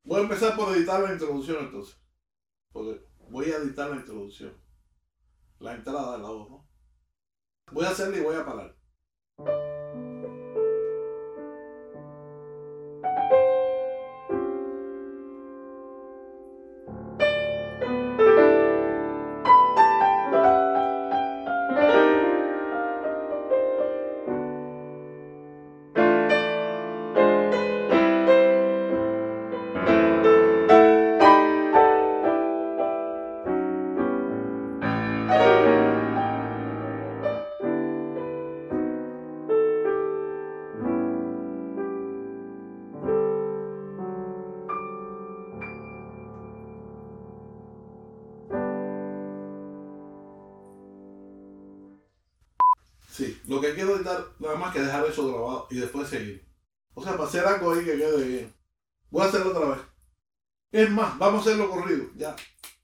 Voy a empezar por editar la introducción entonces. Porque voy a editar la introducción. La entrada de la voz, ¿no? Voy a hacerla y voy a parar. Sí, lo que quiero editar nada más que dejar eso grabado y después seguir. O sea, para hacer algo ahí que quede bien. Voy a hacerlo otra vez. Es más, vamos a hacerlo corrido. Ya.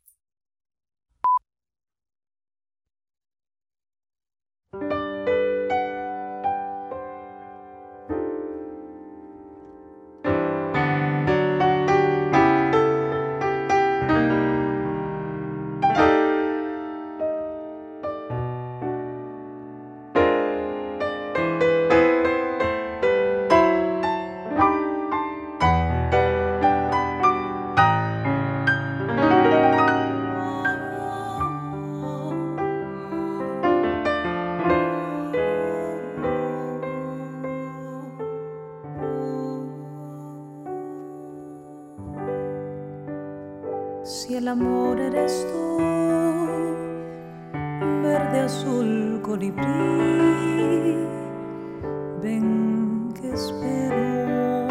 Si el amor eres tú, verde, azul, colibrí, ven que espero.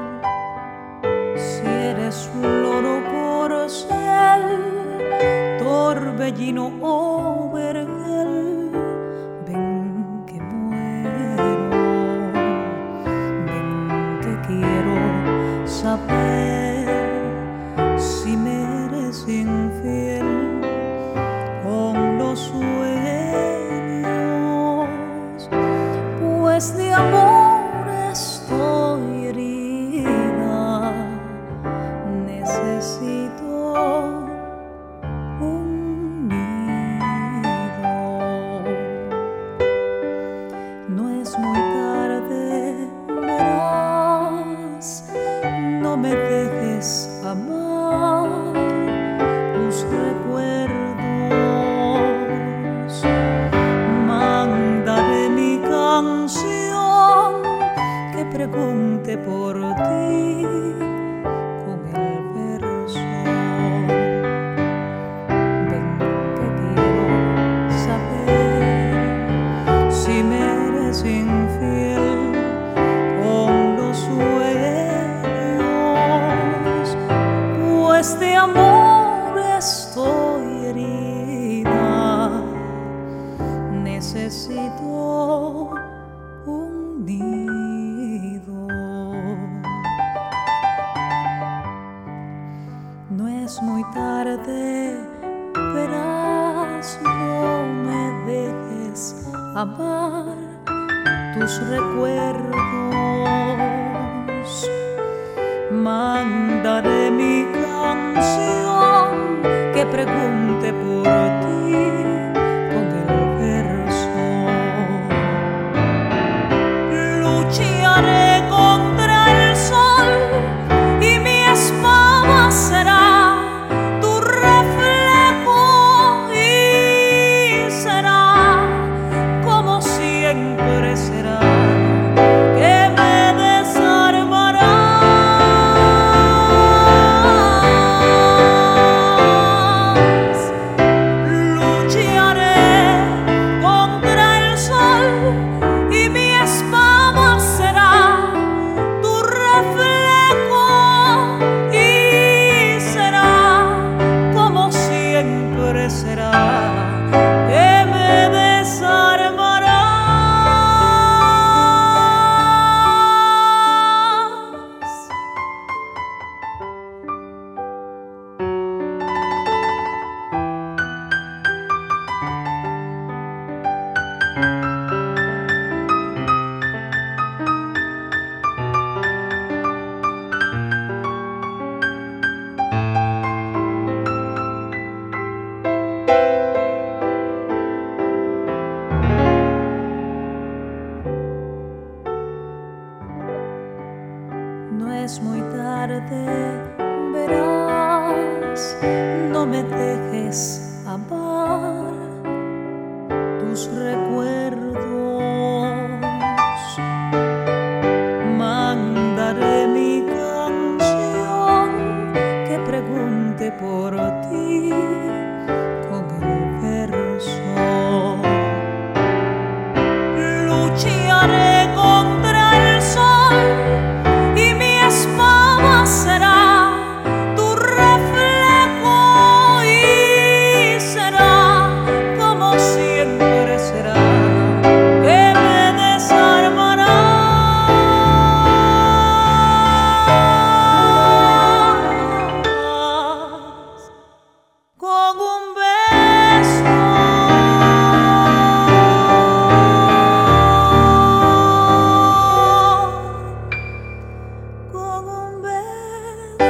Si eres un loro corcel, torbellino o vergel, ven que muero. Ven que quiero saber si me eres infiel con los sueños, pues de amor estoy herida. Necesito un nido. No es muy tarde, verás, no me dejes amar tus recuerdos. Mandaré mi canción que pregunte por ti con el verso. Ven que quiero saber si me eres infiel con los sueños, pues de amor estoy herida. Necesito un nido. No es muy tarde, verás, no me dejes amar tus recuerdos. Mandaré mi canción que pregunte por ti con el verso. Lucharé contra el sol y mi espada será tu reflejo, y será como siempre será, que me desarmarás muy tarde, verás, no me dejes amar tus recuerdos. Mandaré mi canción que pregunte por ti con el verso. Lucharé contra el sol y mi espada será tu reflejo y será como siempre será que me desarmarás con un beso. Con un beso.